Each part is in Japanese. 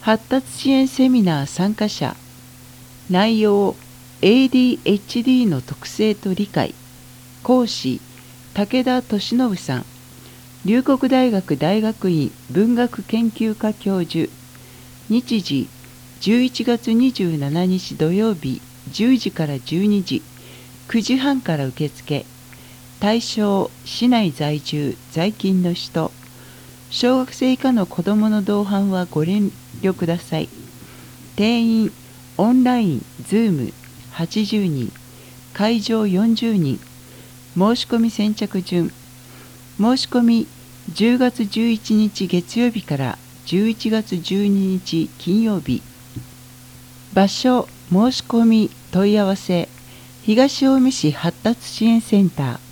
発達支援セミナー参加者。内容 ADHD の特性と理解。講師武田俊信さん。龍谷大学大学院文学研究科教授。日時11月27日土曜日10時から12時、9時半から受付。対象市内在住在勤の人。小学生以下の子どもの同伴はご遠慮ください。定員オンラインズーム80人、会場40人。申し込み先着順。申し込み10月11日月曜日から11月12日金曜日。場所申し込み問い合わせ東近江市発達支援センター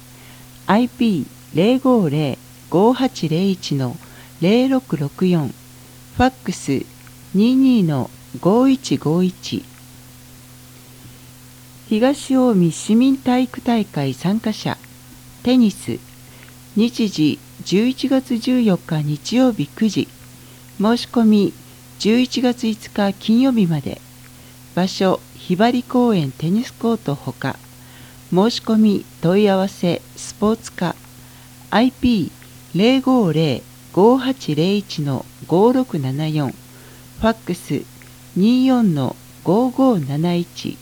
IP050-5801-0664 ファックス 22-5151。 東近江市民体育大会参加者。テニス。日時11月14日日曜日9時。申し込み11月5日金曜日まで。場所ひばり公園テニスコートほか。申し込み問い合わせスポーツ課 IP050-5801-5674 ファックス 24-5571。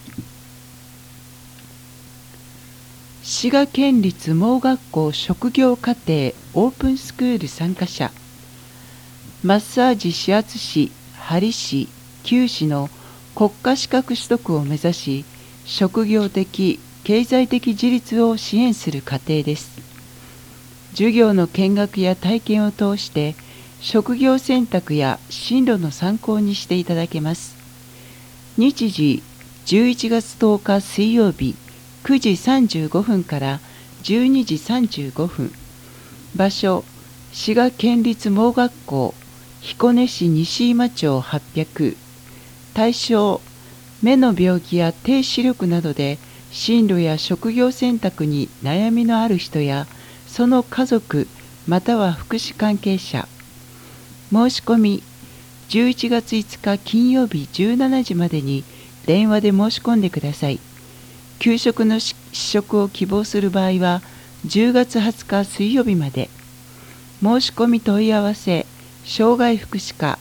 滋賀県立盲学校職業課程オープンスクール参加者。マッサージ指圧師、鍼師、灸師の国家資格取得を目指し、職業的・経済的自立を支援する課程です。授業の見学や体験を通して、職業選択や進路の参考にしていただけます。日時11月10日水曜日9時35分から12時35分。場所滋賀県立盲学校彦根市西今町800。対象目の病気や低視力などで進路や職業選択に悩みのある人やその家族または福祉関係者。申し込み11月5日金曜日17時までに電話で申し込んでください。給食の試食を希望する場合は10月20日水曜日まで。申し込み問い合わせ障害福祉課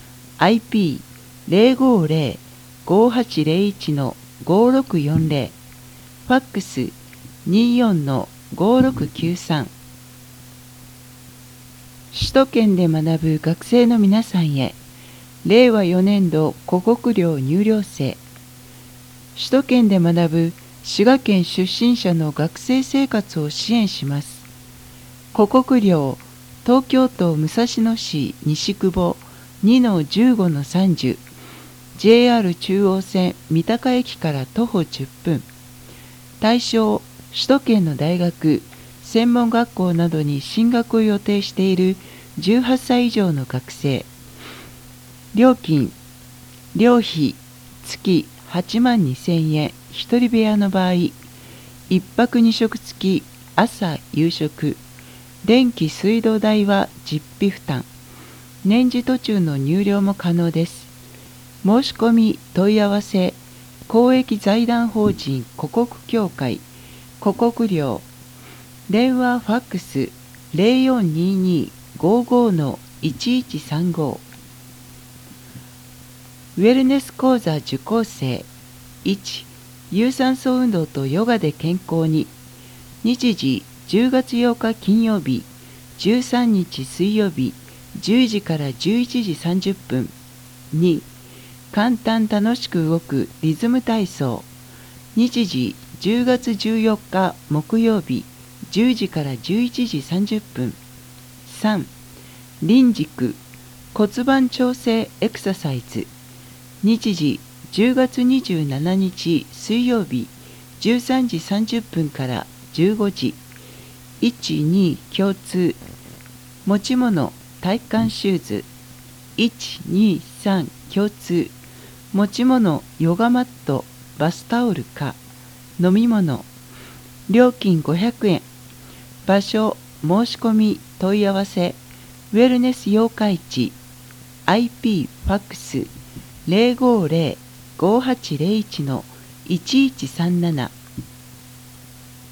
IP050-5801-5640 ファックス 24-5693。 首都圏で学ぶ学生の皆さんへ。令和4年度湖北寮入寮生。首都圏で学ぶ滋賀県出身者の学生生活を支援します。湖北寮東京都武蔵野市西久保 2-15-30、 JR 中央線三鷹駅から徒歩10分。対象首都圏の大学専門学校などに進学を予定している18歳以上の学生。料金寮費月8万2000円。一人部屋の場合1泊2食付き朝夕食。電気水道代は実費負担。年次途中の入寮も可能です。申し込み問い合わせ公益財団法人湖北協会湖北寮。電話ファックス 0422-55-1135。ウェルネス講座受講生。1、有酸素運動とヨガで健康に。日時10月8日金曜日13日水曜日10時から11時30分。2、簡単楽しく動くリズム体操。日時10月14日木曜日10時から11時30分。3、輪軸骨盤調整エクササイズ。日時10月27日水曜日13時30分から15時。1、2共通。持ち物体育館シューズ。1、2、3共通。持ち物ヨガマットバスタオルか飲み物。料金500円。場所申し込み問い合わせウェルネス八日市 IP ファックス 050-5801-1137